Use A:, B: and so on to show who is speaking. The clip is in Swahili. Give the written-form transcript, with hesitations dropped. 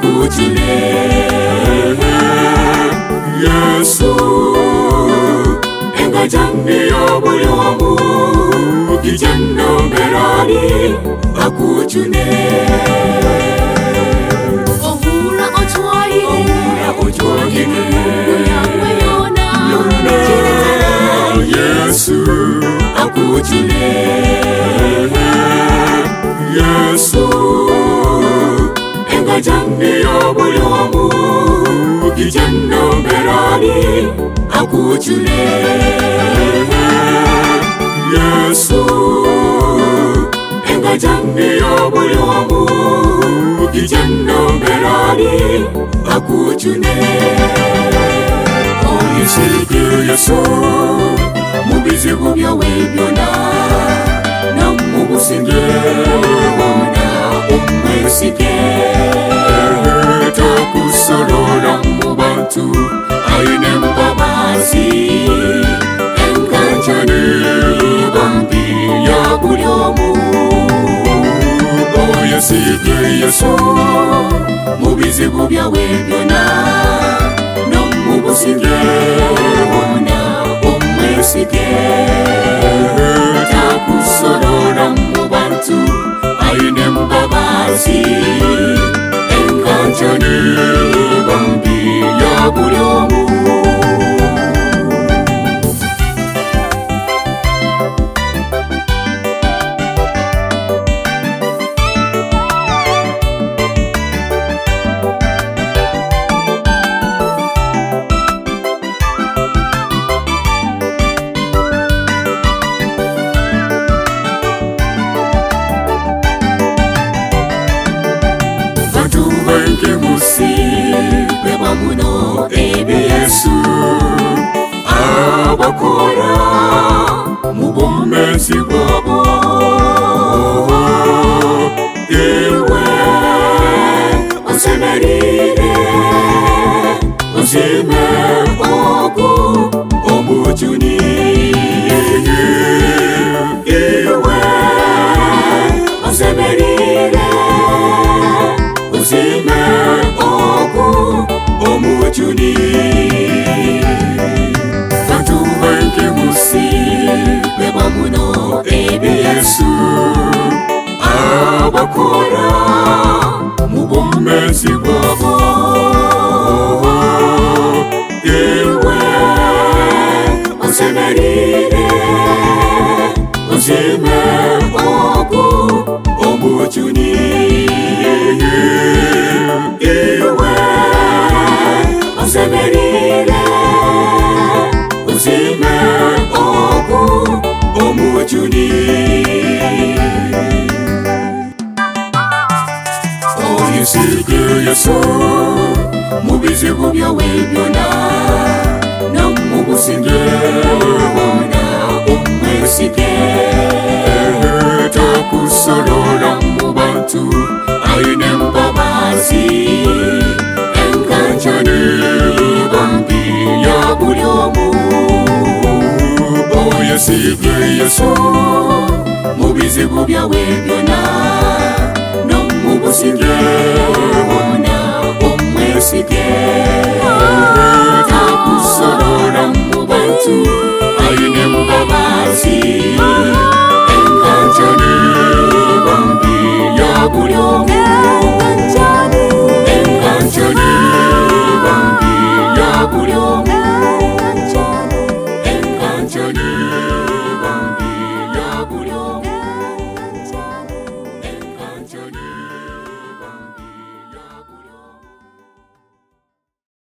A: akujune Yesu engajani obulyomu kijendo berani akujune
B: Ohura otwaye Yona
A: Yesu akujune Yesu engajani obulyomu kijendo berani akujune Yesu engajani obulyomu kijendo berani akujune Oyisige Yesu mubizibu byawe byona namubusinge wona umwesige takusorora mu bantu ayine mbabazi enganjani bambi ya bulyomu Oyisige Yesu mubizibu byawe byona namubusinge wona umwesige takusorora mu bantu ayine mbabazi enganjani bambi ya bulyomu muno ebi Yesu abakora mubomezi bwabo iwe osemerire ozime ogu omujuni iwe osemerire ozime ogu omujuni Bantu wengi musi beba muno ebi Yesu abakora mubomezi bwabo iwe osemerire ozime ogu omujuni iwe osemerire ozime ogu omujuni Oyisige Yesu mubizibu byawe byona namubusinge wona umwesige takusorora mu bantu ayine mbabazi enganjani bambi ya bulyomu Oyisige Yesu mubizibu byawe byona namubusinge wona umwesige takusorora mu bantu ayine mbabazi enganjani bambi ya bulyomu